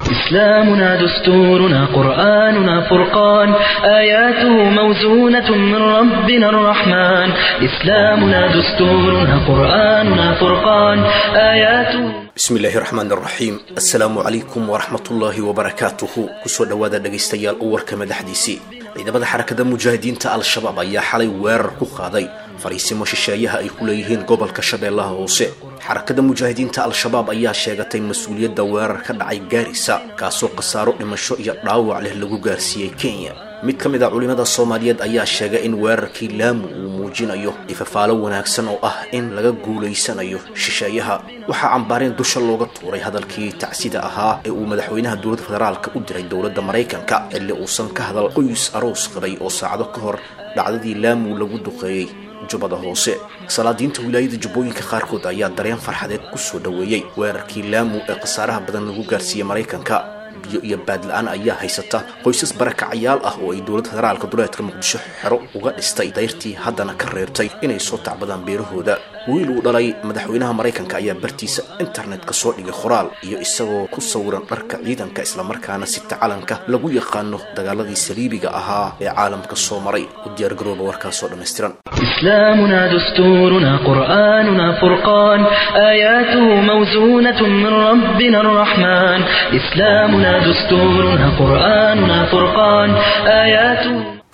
إسلامنا دستورنا قرآننا فرقان آياته موزونة من ربنا الرحمن إسلامنا دستورنا قرآننا فرقان آياته بسم الله الرحمن الرحيم السلام عليكم ورحمة الله وبركاته كسو دوادا دغيستيال أوركا مدحديسي ciidamada xarakada mujaahidiinta al-shabaab ayaa xalay weerar ku qaaday fariisimo shisheeyaha ay ku leeyihiin gobolka Shabeellaha Hoose xarakada mujaahidiinta al-shabaab ayaa sheegatay mas'uuliyadda weerar ka dhacay Gaarisa kaasoo qasaaro dhimasho iyo dhaawac leh lagu gaarsiiyay Kenya mid kamid ah culimada Soomaaliyeed ayaa sheegay in weerarkii Lamu uu muujinayo ifafaalo wanaagsan oo ah in laga guuleysanayo shisheeyaha waxa cambaareen dusha looga tuuray hadalkii tacsida ahaa ee uu madaxweynaha dowladda federaalka u diray dowladda Mareykanka xilli uusan ka hadal qoys aroos qabay oo saacado ka hor dhacdadii Lamu lagu duqeeyay jubbada hoose salaadiinta wilaayada jubbooyinka qaarkood ayaa dareen farxadeed ku soo dhaweeyay weerarkii Lamu ee qasaaraha badan lagu gaarsiiyay Mareykanka iyo baadlaan ayaa haysata qoysas barakacayaal ah oo ay dowladda federaalka duleedka Muqdisho xero uga dhistay dayrtii haddana ka reebtay inay soo tacbadaan beerahooda wiil uu dhalay madaxweynaha Mareykanka ayaa bartiisa internetka soo dhigay qoraal iyo isagoo ku sawiran dharka ciidanka isla markaana si tacalanka lagu yaqaano dagaaladii saliibiga ahaa ee caalamka soo maray u diyaar garooba warkaas oo dhameystiran إسلامنا دستورنا قرآننا فرقان آياته موزونة من ربنا الرحمن إسلامنا دستورنا قرآننا فرقان آياته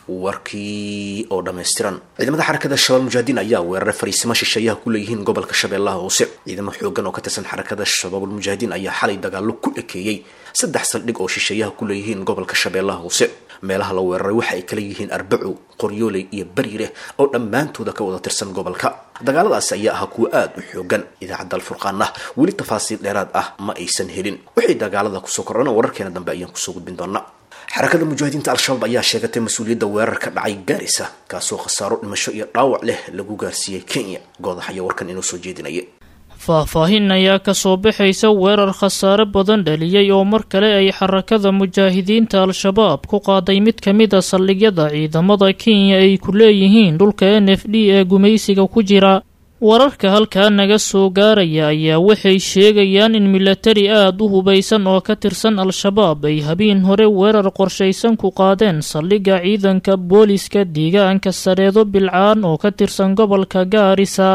warkii oo dhameystiran ciidamada xarakada shabaab mujaahidiin ayaa weeraray fariisimo shisheeyaha ku leeyihiin gobolka Shabeellaha Hoose ciidamo xoogan oo ka tirsan xarakada shabaab mujaahidiin ayaa xalay dagaalo ku ekeeyay saddex saldhig oo shisheeyaha ku leeyihiin gobolka Shabeellaha Hoose meelaha la weeraray waxa ay kala yihiin Arbaco Qoryooley iyo Bariire oo dhammaantood ka wada tirsan gobolka dagaaladaas ayaa ah kuwa aad u xoogan idaacadda al-furqaanna wali tafaasiil dheeraad ah ma aysan helin wixii dagaalada ku soo korona wararkeena dambe ayaan ku soo gudbin doonaa xarakada mujaahidiinta al-shabaab ayaa sheegatay mas'uuliyadda weerar ka dhacay Gaarisa kaasoo qasaaro dhimasho iyo dhaawac leh lagu gaarsiiyay Kenya goodaha iyo warkan inuu soo jeedinayay faahfaahin ayaa ka soo baxaysa weerar khasaare badan dhaliyay oo mar kale ay xarakada mujaahidiinta al-shabaab ku qaaday mid ka mid ah saldhigyada ciidamada Kenya ay ku leeyihiin dhulka NFD ee gumaysiga ku jira wararka halkaa naga soo gaaraya ayaa waxay sheegayaan in military aad u hubaysan oo ka tirsan al-shabaab ay habeen hore weerar qorshaysan ku qaadeen saldhigga ciidanka booliska deegaanka Sareedo Bilcaan oo ka tirsan gobolka Gaarisa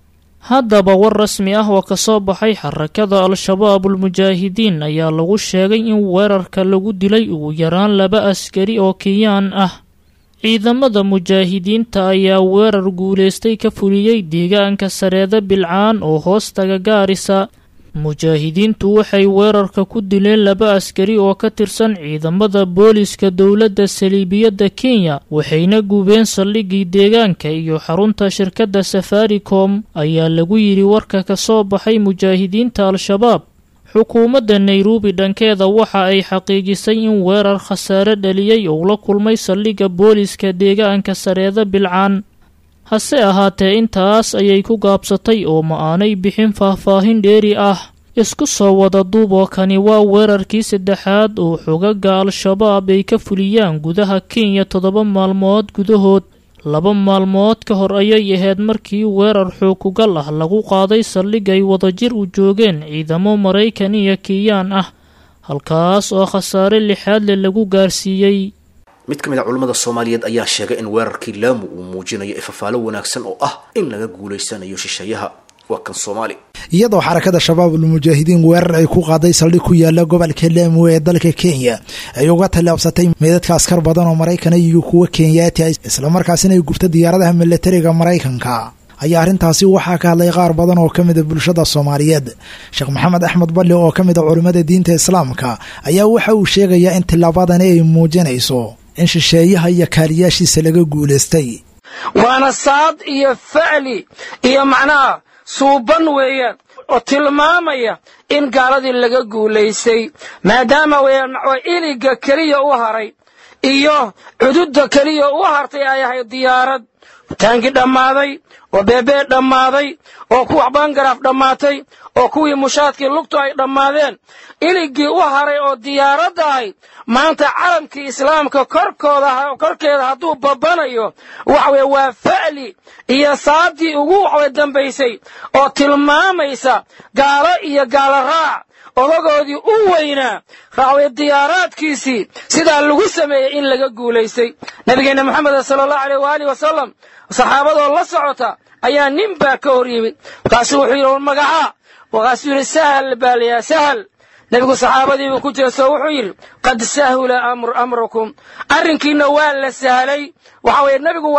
haddaba war rasmi ah oo ka soo baxay xarakada al-shabaab mujaahidiin ayaa lagu sheegay in weerarka lagu dilay ugu yaraan 2 askari oo Kenyaan ah ciidamada mujaahidiinta ayaa weerar guuleystay ka fuliyay deegaanka Sareedo Bilcaan oo hoostaga Gaarisa mujaahidiintu waxay weerarka ku dileen 2 askari oo ka tirsan ciidamada booliska dowladda saliibiyada Kenya waxayna gubeen saldhiggii deegaanka iyo xarunta shirkadda Safaricom ayaa lagu yiri warka ka soo baxay mujaahidiinta al-shabaab xukuumadda Nairobi dhankeeda waxa ay xaqiijisay in weerar khasaare dhaliyay oo la kulmay saldhigga booliska deegaanka Sareedo Bilcaan hase ahaatee intaas ayay ku gaabsatay oo ma aanay bixin faahfaahin dheeri ah isku soo wada duub oo kani waa weerarkii saddexaad oo xogaga al-shabaab ay ka fuliyaan gudaha Kenya 7 maalmood gudahood 2 maalmood ka hor ayay ahayd markii weerar xoogugal ah lagu qaaday saldhig ay wadajir u joogeen ciidamo Mareykan iyo Kenyaan ah halkaas oo khasaare lixaad leh lagu gaarsiiyay mid kamid ah culimada Soomaaliyeed ayaa sheegay in weerarkii Lamu uu muujinayo ifafaalo wanaagsan oo ah in laga guuleysanayo shisheeyaha wakan Soomaali iyadoo xarakada shabaab mujaahidiin weerar ay ku qaaday saldhig ku yaala gobolka Lamu ee dalka Kenya ay uga talaabsatay meedadka askar badan oo Mareykan iyo kuwa Kenyaati isla markaasina ay gubtay diyaaradaha militariga Mareykanka ayaa arintaasi waxaa ka hadlay qaar badan oo kamid ah bulshada Soomaaliyeed Sheekh Maxamed Axmed Balle oo kamid ah culimada diinta Islaamka ayaa waxa uu sheegayaa in tilaabadan ay muujinayso in shisheeyaha iyo kaaliyaashiisa laga guuleystay waana saad iyo facli iyo macnaha suuban weeyaan oo tilmaamaya in gaaladii laga guuleystay maadaama weeyaan iliga kaliya u haray iyo cududda kaliya u hartay ay ahay diyaarad taangi dhammaaday oo beebee dhammaaday oo kuwa bangaraaf dhammaatay oo kuwii mushaadkii lugtu ay dhammaadeen iligii u haray oo diyaaradda ahayd maanta calamkii islaamka korkeeda hadduu babanayo waxaweye waa fa'li iyo saadii ugu waxway dambaysay oo tilmaamaysa gaalo iyo gaalo raac odagoodii u weynaa raacway diyaaraadkiisii sidaa lagu sameeyey in laga guulaystay nabigeenna moxamed sala allahu alayh waalihi wasalam saxaabadoo la socota ayaa nin baa ka hor yimid markaasuu wuxuu yidhi war magacaa markaasuu yidhi sahal baal yaa sahal nebigu saxaabadiibuu ku jeesto wuxuu yidhi qad sahula amrukum arrinkiina waa la sahlay waxa weeye nebigu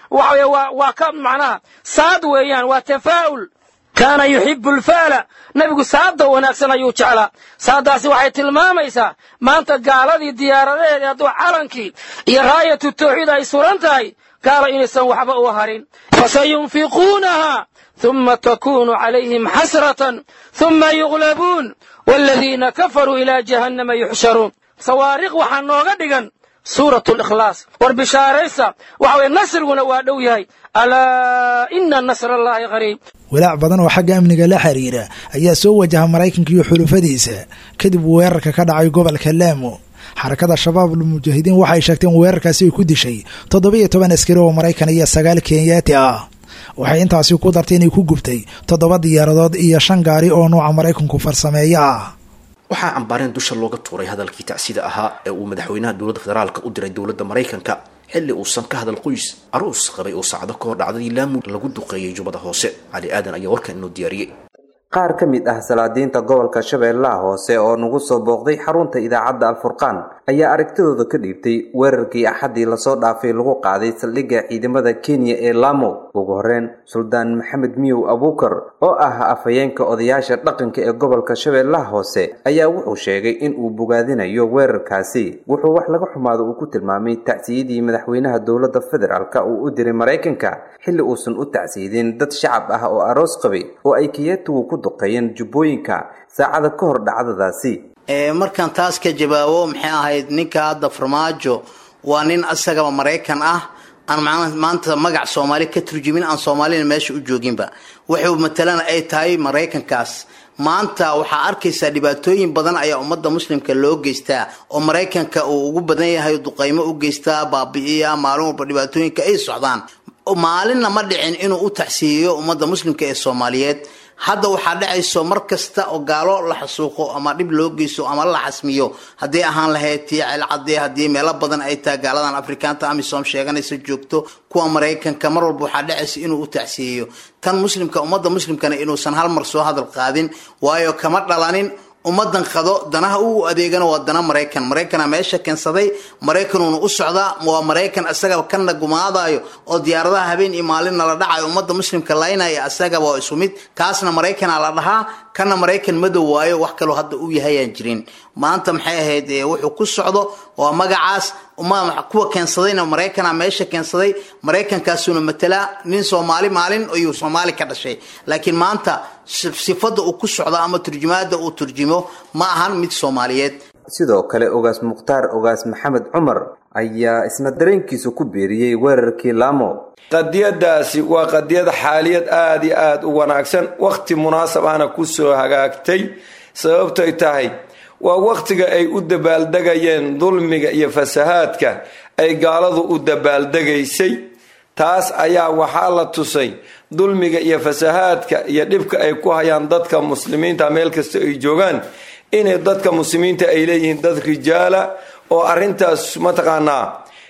waa ka macnaha saad weeyaan waa tafaa'ul kaana yuxibu alfaala nebigu saada wanaagsan ayuu jeclaa saadaasi waxay tilmaamaysaa maanta gaaladii diyaaradaheedii hadduu calankii iyo raayatu tawxiid ay suran tahay gaalo inaysan waxba u harin fasayunfiquunaha ثم تكون عليهم حسرة ثم يغلبون والذين كفروا إلى جهنم يحشرون صواريخ وحنوغا دغن سورة الإخلاص والبشاريسة وحوي النصر ونوادوياي ألا إن النصر الله قريب walaac badan oo xagga amniga la xiriira ayaa soo wajaha Mareykanka iyo xulufadiisa kadib weerarka ka dhacay gobolka Lamu xarakada shabaab al-mujaahidiin waxay sheegteen weerarkaasi ay ku dishay 17 askari oo Mareykan iyo 9 Kenyaati ah waxay intaasi ku dartay inay ku gubtay 7 diyaaradood iyo 5 gaari oo nooca Mareykanku farsameeya waxaa cambaareen dusha looga tuuray hadalkii tacsida ahaa ee uu madaxweynaha dowladda federaalka u diray dowladda Mareykanka xilli uusan ka hadal qoys aroos qabay oo saacado ka hor dhacday Lamu lagu duqeeyay Jubbada Hoose Ali Aadan ayaa warkan inoo diyaariyay qaar ka mid ah salaadiinta gobolka Shabeellaha Hoose oo nagu soo booqday xarunta idaacadda Al-Furqaan ayaa aragtidooda ka dhiibtay weerarkii axadii la soo dhaafay lagu qaaday saldhigga ciidamada Kenya ee Lamu ugu horreyn Suldaan Maxamed Miyow Abuukar oo ah afhayeenka odayaasha dhaqanka ee gobolka Shabeellaha Hoose ayaa wuxuu sheegay in uu bogaadinayo weerarkaasi wuxuu wax laga xumaado uu ku tilmaamay tacsiyadii madaxweynaha dowladda federaalka uu u diray Mareykanka xilli uusan u tacsiidin dad shacab ah oo aroos qabay oo ay Kenyaatigu ku duqeeyeen Jubbooyinka saacada ka hor dhacdadaasi markaan taas ka jawaabo maxay ahayd ninka hadda Farmaajo waa nin asagaba Mareykan ah aan maanta magac Soomaali ka turjumin aan Soomaalina meesha u jooginba wuxuu matalan ay tahay Mareykankaas maanta waxa arkaysa dhibaatooyin badan ayaa ummadda muslimka loo geystaa oo Mareykanka uu ugu badan yahay duqeymo u geystaa baabi'iya maalmo dhibaatooyinka ay socdaan maalinna ma dhicin inuu u tacsiiyo ummadda muslimka ee Soomaaliyeed hadda waxaa dhacayso markasta oo gaalo la xasuuqo ama dib loo geyso ama la xasmiyo hadii ahaan lahayd tiicil cadee hadii meel badan ay taa gaaladan Afrikaanta amisom sheeganaysa joogto kuwa Mareykanka mar walba waxaa dhacayso inuu u tacsiiyo tan muslimka ummadda muslimkana inuu san hal mar soo hadal qaadin waayo kama dhalanin ummadan qado danaha uu adeegana waa dana Mareykan meesha keensaday Mareykanuna u socda waa Mareykan asaga kana gumaadayo oo diyaaradaha habeen iyo maalin la dhacayo ummadda muslimka laynaya asaga waa isu mid kaasna Mareykan la dhahaa kana Mareykan madow waayo wax kale hadda uu yahay aan jirin maanta maxay ahayd wuxuu ku socdo waa magacaas kuwa keensadayna Mareykan meesha keensaday Mareykankaasuna matala nin Soomaali maalin oo Soomaali ka dhashay laakiin maanta sifada uu ku socdo ama turjumaada uu turjimo ma ahan mid Soomaaliyeed sidoo kale ogaas Muqtaar ogaas Maxamed Cumar ayaa isna dareenkiisa ku beeriyay weerarkii Lamu qadiyadaasi waa qadiyad xaaliyad aad iyo aad u wanaagsan waqti munaasab ahna ku soo hagaagtay sababtoo ay tahay waa waqtiga ay u dabaaldegayeen dulmiga iyo fasahaadka ay gaaladu u dabaaldegaysay taas ayaa waxaa la tusay dulmiga iyo fasahaadka iyo dhibka ay ku hayaan dadka muslimiinta meel kasta ay joogaan inay dadka muslimiinta ay leeyihiin dad rijaala oo arintaas mataqaanaa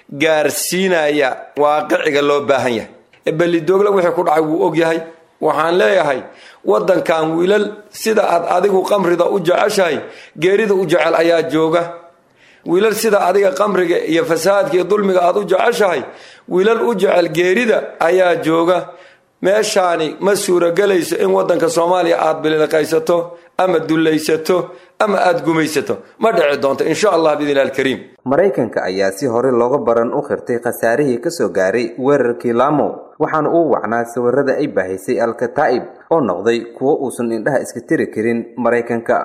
gaarsiinaya waaqiciga loo baahan yahay balidoogla wixii ku dhacay wuu og yahay waxaan leeyahay wadankan wiilal sida aad adigu qamrida u jeceshahay geerida u jecel ayaa jooga wiilal sida adiga qamriga iyo fasaadka iyo dulmiga aad u jeceshahay wiilal u jecel geerida ayaa jooga meeshaani ma suuragelayso in wadanka Soomaaliya aad biliqaysato ama dulaysato ama aad gumaysato ma dhici doonto insha Allah bidilal kariim Mareykanka ayaa si hore looga baran u qirtay khasaarihii ka soo gaaray weerarkii Lamu waxaan uu wacnaa sawirada ay baahisay Al-Kataib oo noqday kuwa uusan indhaha iska tiri karin Mareykanka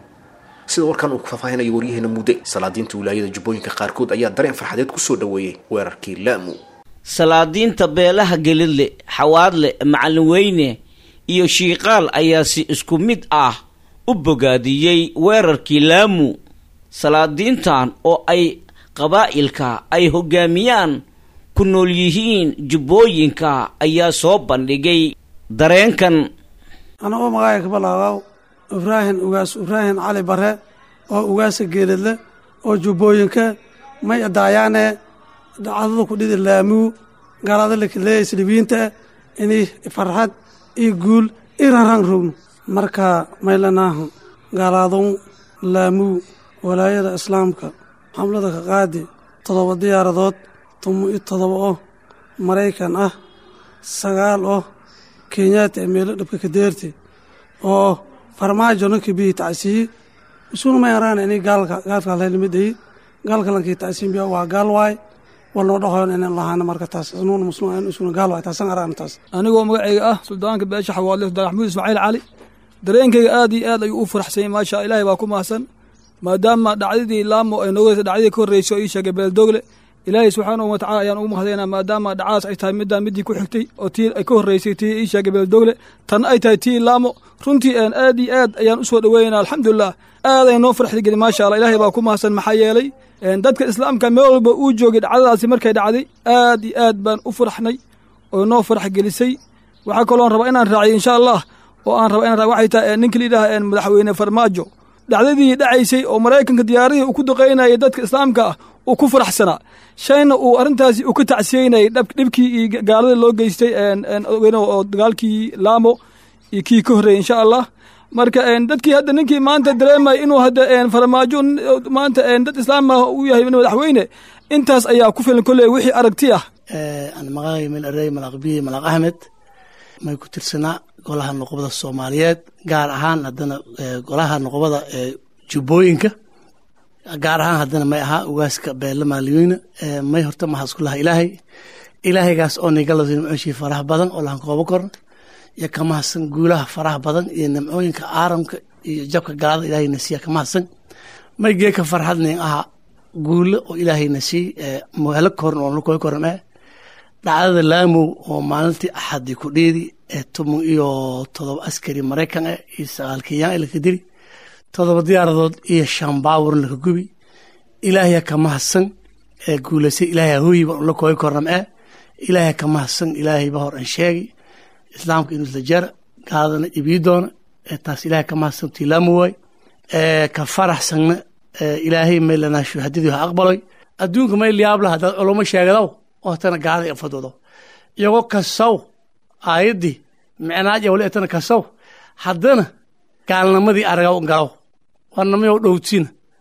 sida warkan uu faahfaahinayo wariyahena muddo salaadiinta wilaayada Jubbooyinka qaarkood ayaa dareen farxadeed ku soo dhaweeyay weerarkii Lamu salaadiinta beelaha gelidle xawaadle macallin weyne iyo shiiqaal ayaa si isku mid ah u bogaadiyay weerarkii Lamu salaadiintan oo ay qabaa'ilka ay hogaamiyaan ku nool yihiin Jubbooyinka ayaa soo bandhigay dareenkan anagoo magacayga balaaw ugaas ibraahim cali bare oo ugaasa geeladle oo jubbooyinka may adaayaane dhacdada ku dhidi laamuu gaalada lakaleeya islibiinta inay farxad iyo guul i ranran rogno marka maylanaahu gaalaadun laamuu walaayada islaamka xamlada ka qaadi 7 diyaaradood 17 oo maraykan ah 9 oo kenyaati meelo dhabka ka deerti oo farmaajo ninka bii tacsiyi isuna ma yaraan inay gaalka leelimiday gaalka lankii tacsiin biyo waa gaal waay walno dhahoon in lahaana marka taas isnuun muslimaan isuna gaal waay taasan araan taas anigoo magacayga ah suldaanka beesha xawaadle Sultaan Axmed Ismaaciil Cali dareenkayga aad iyo aad ayuu u faraxsan ma sha Ilaahay baa ku mahadsan maadaama dhacdadii laamo ay noogayso dhacdadii ka horeysay oo sheegay beeldogle Ilaahay subxaanahu wa ta'ala ayaan ugu mahadnaynaa maadaama dhacaas ay tahay midii ku xigtay oo tii ay ka horeysay tii sheegay beeldogle tan ay tahay tii laamo runtii aad iyo aad ayaan u soo dhaweynaa alxamdulillah aad ay noo farxad gelin ma sha Allah Ilaahay baa ku mahadsan maxaa yeelay dadka islaamka meel walba uu joogay dhacdadaasi markay dhacday aad iyo aad baan u faraxnay oo noo farx gelisay waxa kale oo rabaa inaan raaciyo insha Allah oo aan rabaa inaan waxay tahay ninka liidaha madaxweyne Farmaajo dhacdadii dhacaysay oo Mareykanka diyaaradii uu ku duqeynayay dadka islaamka ah uu ku faraxsanaa shayna uu arintaasi uu ka tacsiinay dhibkii gaalada loo geystay oo dagaalkii laamo iyo kii ka horeeyay insha Allah marka dadkii hadda ninkii maanta dareemay inuu hadda Farmaajo maanta dad islaam ah uu yahay madaxweyne intaas ayaa ku filan kulay wixii aragti ah aan magacay meel aray malaqbiye malaq Ahmed may ku tirsanaa golaha nuqbada Soomaaliyeed gaar ahaan hadana golaha nuqbada jubbooyinka gaar ahaan hadana may aha ugaaska beela maaliyina may horta ma haskullaha ilaahaygaas oo nigaladin muxuu faraha badan oo laan koobo kor ya kama hasan guulaha faraha badan iyo nimcooyinka aaramka iyo jabka gaalada ilaahay nasiya kama hasan may geeka farxadneen aha guulo oo ilaahay nasiy muhal korn oo kooy korme dhacdada laamo oo maalintii axad ku dheedi 17 askari Mareykan iyo 9 Kenyan ila kadiri 7 diyaaradood iyo 5 baawur la gubi ilaahay kama hasan guulasay ilaahay hooyiba la kooy korme ilaahay kama hasan ilaahay ba hor aan sheegay islaamka inuu la jar qaadana ibidoona taas ilaahay kama hasan tilaamo way ka faraxsan ilaahay meelana shuhadadii ha aqbalay adduunka may liyaab laha dad culimo sheegado oo tan gaalay afadoodo iyago kasaw aayadi macnaaje wala tan kasaw hadana gaalnimadii araga galo wanamay oo dhowtiin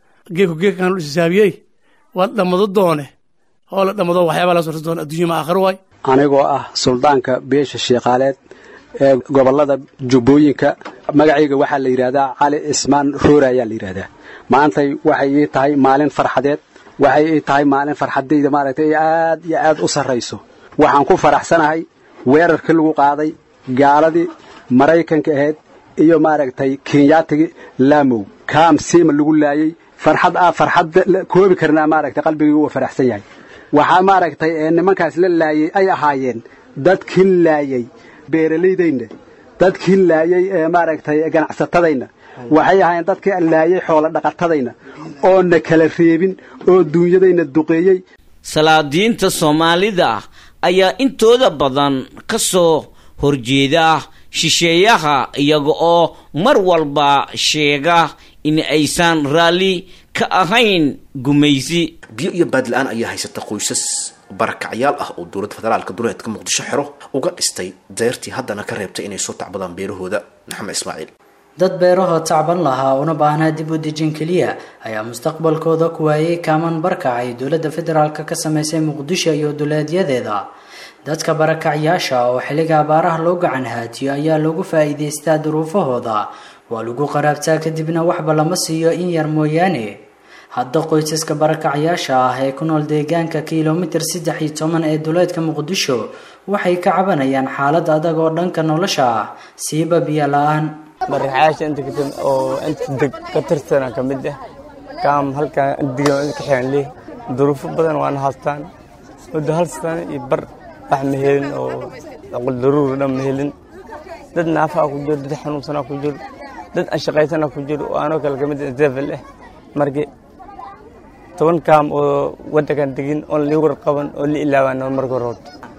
geekan lu xisaabiyay wad dhamado doone oo la dhamado waxyaabo la soo doon adduunyo ma aakhir way anigoo ah suldaanka beesha sheeqaaleed ee gobolada jubbooyinka magacayga waxa la yiraahdaa Cali Ismaan Roora ayaa la yiraahdaa maanta waxay tahay maalin farxadeed waxay tahay maalin farxadeed maaragtay aad iyo aad u sareyso waxaan ku faraxsanahay weerarka lagu qaaday gaaladii Mareykanka ahayd iyo maaragtay Kenyaatiga Laamo kaam siima lagu laayay farxad koobi karnaa maaragtay qalbigaygu waa faraxsan yahay waxa maaragtay nimankaas la laayay ay ahaayeen dadkii laayay beeraleydayna dadkii laayay maaragtay ganacsatadayna waxay ahaayeen dadkii laayay xoolo dhaqatadayna oo na kala reebin oo duunyadayna duqeeyay salaadiinta Soomaalida ayaa intooda badan ka soo horjeeda shisheeyaha iyaga oo mar walba sheega in aysan raalli ka ahayn gumaysi biyo iyo badlaan ayaa haysata qoysas barakacyaal ah oo dowladda federaalka duleedka Muqdisho xiro uga dhistay deertii haddana ka reebtay inay soo tacbadaan beerahooda Maxamed Ismaaciil dad beeraha tacban lahaa una baahnaa dib u dejin kaliya ayaa mustaqbalkooda ku waayay kaaman barkacay dowladda federaalka ka sameysay Muqdisho iyo dowladyadeeda dadka barakacyaasha oo xilliga abaaraha loo gacan haatiyo ayaa lagu faa'iideystaa duruufahooda waa lagu qaraabtaa kadibna waxba lama siiyo in yar mooyaane hadda qoysaska barakacyaasha ah ee ku nool deegaanka kiiloomitir 13 ee duleedka Muqdisho waxay ka cabanayaan xaalad adag oo dhanka nolosha ah siiba biyo la'aan barakacayaasha inta kadib oo inta ka tirsan kamid ah kaam halka digan ka xiraan leh duruufo badan waan haystaan wada hal sano iyo bar wax ma helin oo aqal daruur dhan ma helin dad naafa ku jiro dad xanuunsan ku jiro dad aan shaqaysan ku jiro oo aanoo kala kamid level ah markii 10 kaam oo wadagan digin oo la war qaban oo la ilaawaan markii hore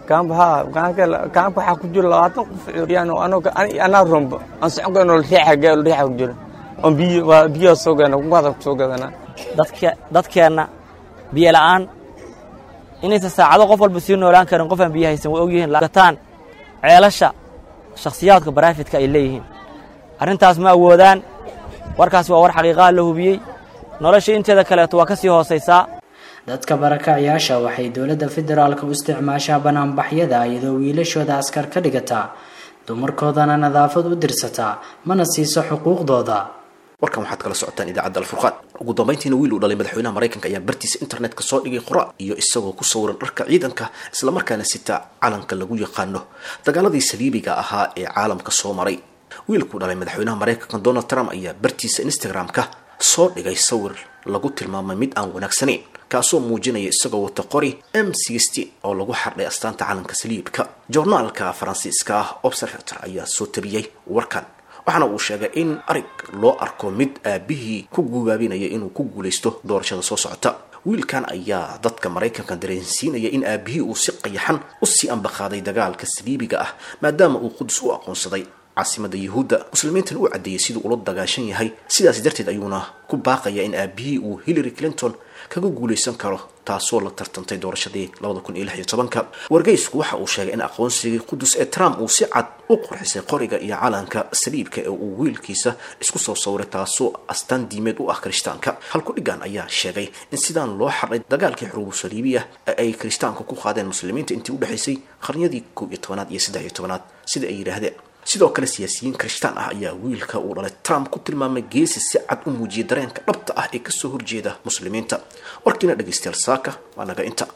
kaanba waxaa ku jiro 20 qof curyaan oo anaa rombo aan socon karno riixa ku jiro oo biyo soo gaana ku wada soo gadana dadkeena biyo la'aan inaysan saacado qof walba sii noolaan karin qof aan biyo haysan way ogyihiin lagataan ceelasha shakhsiyaadka baraafitka ay leeyihiin arrintaas ma awoodaan warkaas waa war xaqiiqo la hubiyay nolosha inteeda kale waa ka sii hooseysaa dadka barakacayaasha waxay dowladda federaalka u isticmaashaa banaanbaxyada iyadoo wiilashooda askar ka dhigata dumarkoodana nadaafad u dirsataa mana siiso xuquuqdooda warkan waxaad kala socotaan idaacadda alfurqaan ugu dambeyntiina wiil u dhalay madaxweynaha maraykanka ayaa bartiisa internetka soo dhigay qoraal iyo isagoo ku sawiran dharka ciidanka isla markaana sita calanka lagu yaqaano dagaaladii saliibiga ahaa ee caalamka soo maray wiilku dhalay madaxweynaha maraykanka Donald Trump ayaa bartiisa Instagram-ka soo dhigay sawir lagu tilmaamay mid aan wanaagsaneyn kaasoo muujinaya isagoo wata qori M16 oo lagu xardhay astaanta calanka saliibka joornaalka Faransiiska Observator ayaa soo tabiyay warkan waxaana uu sheegay in arig loo arko mid aabihii ku guubaabinaya inuu ku guuleysto doorashada soo socota wiilkan ayaa dadka Maraykanka dareensiinaya in aabihii uu si qayaxan u sii ambaqaaday dagaalka saliibiga ah maadaama uu Qudus u aqoonsaday caasimada Yahuuda muslimiintan uu cadeeyay sidoo uu la dagaashan yahay sidaas darteed ayuuna ku baaqaya in aabihii uu Hillary Clinton kaga guuleysan karo taasoo la tartantay doorashadii 2016 wargeysku waxa uu sheegay in aqoonsigii Qudus ee Trump uu si cad u qurxisay qoriga iyo calanka saliibka ee uu wiilkiisa isku soo sawray taasoo astaan diimeed u ah Kirishtaanka halku dhigan ayaa sheegay in sidaan loo xaray dagaalkii xuruub saliibiya ay Kirishtaanku ku qaadeen muslimiinta intii u dhaxaysay qarniyadii 11aad iyo 13aad sida ay yiraahdeen sidoo kale siyaasiyiin Kirishtaan ah ayaa wiilka uu dhalay Trump ku tilmaamay geesi si cad u muujiyay dareenka dhabta ah ee ka soo horjeeda muslimiinta warkiina dhageystayaal saaka waa naga inta